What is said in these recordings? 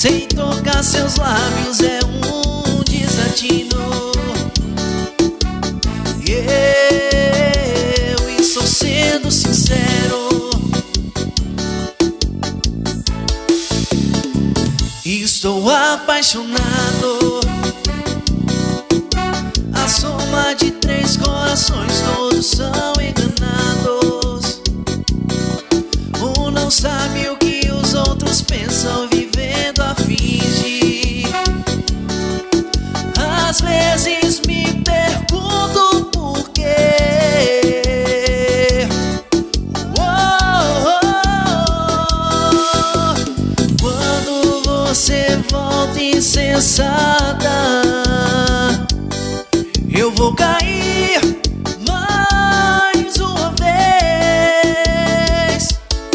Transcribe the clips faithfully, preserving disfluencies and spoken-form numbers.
sem tocar seus lábios é um desatino. E eu estou sendo sincero, estou apaixonado. A soma de três corações, todos são enganados. Um não sabe o que os outros pensam, vivendo a fingir. Às vezes me pergunto por quê. Oh, oh, oh. Quando você volta insensata, eu vou cair mais uma vez.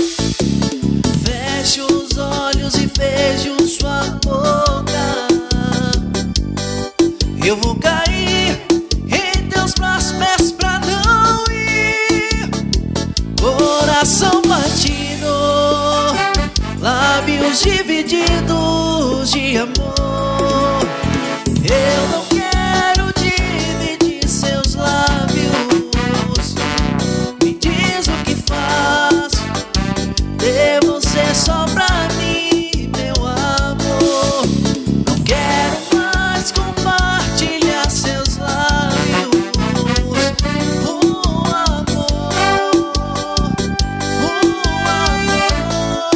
Feche os olhos e vejo sua boca. Eu vou cair em teus braços, peço pra não ir. Coração batido, lábios divididos de amor. Eu não quero dividir seus lábios. Me diz o que faço, dê você só pra mim, meu amor. Não quero mais compartilhar seus lábios. O amor, o amor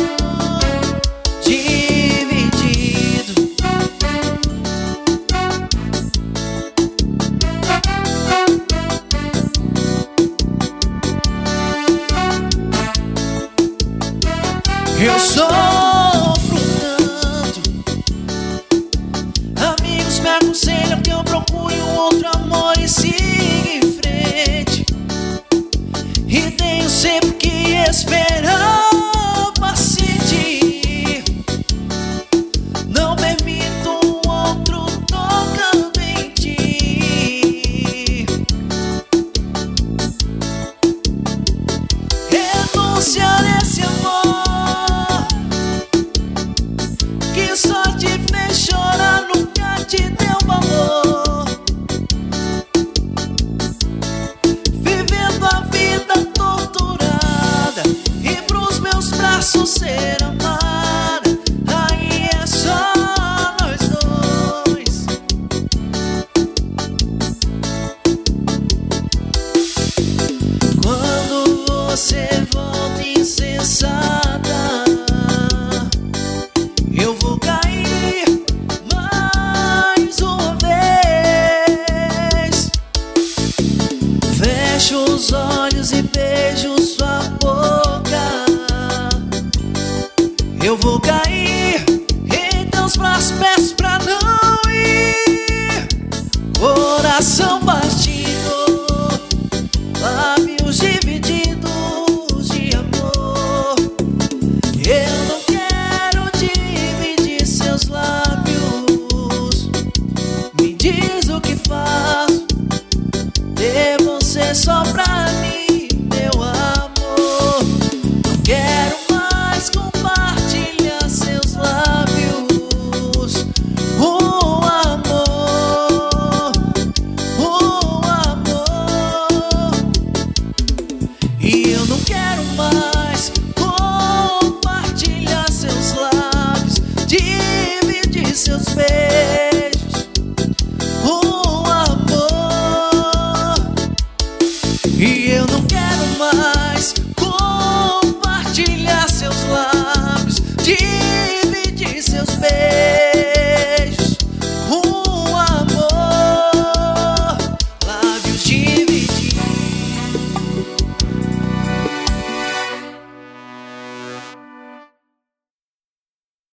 dividido. Eu sofro tanto, amigos me aconselham que eu procure um outro amor e siga em frente. E tenho sempre que esperar paciente. Não permito um outro tocando em ti. Renunciar esse amor que só te fez chorar, nunca te deu valor. Vivendo a vida torturada e pros meus braços ser amada, aí é só nós dois. Quando você volta insensata, eu vou cair mais uma vez. Fecho os olhos e vejo sua boca. Eu vou cair em teus braços, peço pra não ir. Coração batido, lábios divididos de amor. Eu não quero dividir seus lábios. Me diz o que faço, dê você só pra mim, meu amor. Não quero mais compartilhar seus lábios. O amor, o amor. E eu não quero mais compartilhar seus lábios, dividir seus beijos. O amor. E eu não quero mais compartilhar seus lábios, dividir